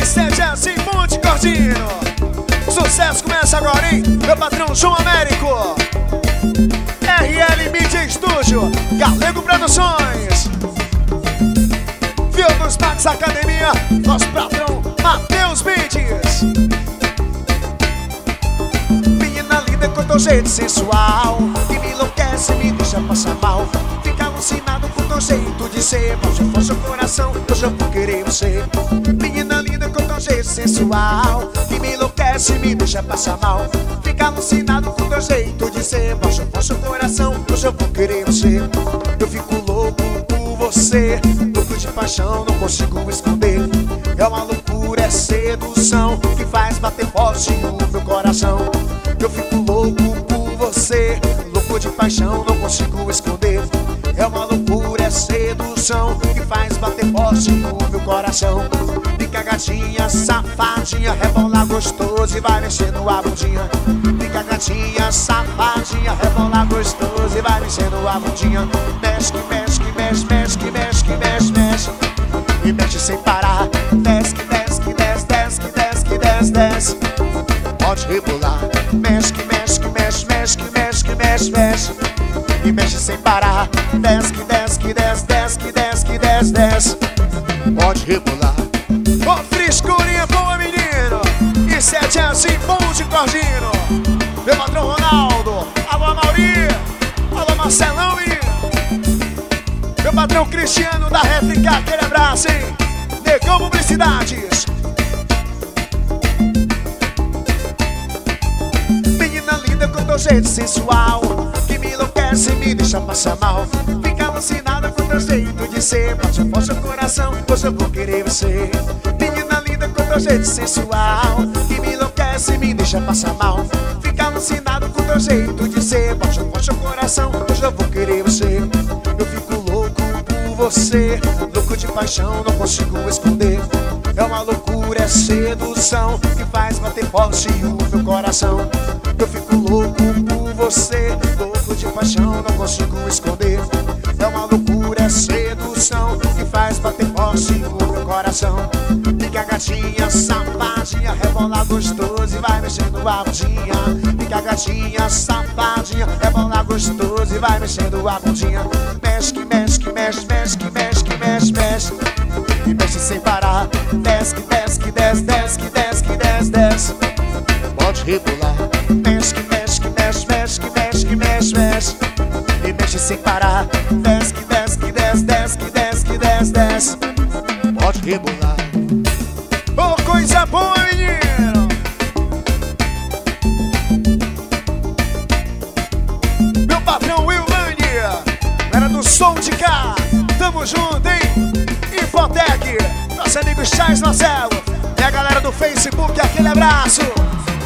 Isso é Jesse Monte Cordino. Sucesso começa agora, hein? Meu patrão João Américo, RL Media Studio, Galego Produções, Fio dos Max Academia, nosso patrão Matheus Mendes. Menina linda com teu jeito sensual, que me enlouquece, me deixa passar mal. Fica alucinado com teu jeito de ser, mas se for seu coração, hoje eu vou querer você. Menina linda com teu jeito sensual, que me enlouquece, me deixa passar mal. Fica alucinado com teu jeito de ser, mas se for seu coração, hoje eu vou querer você. Eu fico louco por você, louco de paixão, não consigo esconder. É uma loucura, é sedução, que faz bater forte o meu coração. Eu fico louco por você, louco de paixão, não consigo esconder. É uma loucura, é sedução, que faz bater forte no meu coração. Fica gatinha, safadinha, rebola gostoso e vai mexendo a bundinha. Fica gatinha, safadinha, rebola gostoso e vai mexendo a bundinha. Mexe, mexe, mexe, mexe, mexe, mexe, mexe, e mexe sem parar. Desce, desce, desce, desce, desce, desce, desce. Pode rebolar. Mexe, mexe, mexe, mexe, mexe, mexe, mexe, e mexe sem parar. Desce, desce, desce, desce, desce, desce, desce. Pode rebolar. Ô, frescurinha boa, menino. Isso é Jesse Monte Cordino. Meu patrão Ronaldo. Alô, Mauri. Alô, Marcelão, menino. Meu patrão Cristiano da Réplica. Aquele abraço, hein? Negão Publicidades. Menina linda com teu jeito sensual, que me enlouquece e me deixa passar mal. Fica alucinada com teu jeito de ser, bate forte o coração, hoje eu vou querer você. Menina linda com teu jeito sensual, que me enlouquece e me deixa passar mal. Fica alucinado com teu jeito de ser, bate forte o coração, hoje eu vou querer você. Eu fico louco por você, louco de paixão, não consigo esconder. É uma loucura, é sedução, que faz bater forte o meu coração. Eu fico louco por você, louco de paixão, não consigo esconder. É uma loucura, é sedução, que faz bater forte o meu coração. Fica gatinha, safadinha, rebola gostoso e vai mexendo a bundinha. Fica gatinha, safadinha, rebola gostoso e vai mexendo a bundinha. Mexe, mexe, mexe, mexe, mexe, mexe, mexe, e mexe sem parar. Desce, desce, desce, desce, desce, desce, desce. Pode rebolar. Mexe, mexe, mexe, mexe, mexe, mexe, mexe, e mexe sem parar. Desce, desce, desce, desce, desce, desce, desce. Pode rebolar. Oh, coisa boa, menino. Meu patrão Willândia, era do som de cá. Tamo junto, hein? Infotec, nosso amigo Charles Marcelo e a galera do Facebook, aquele abraço.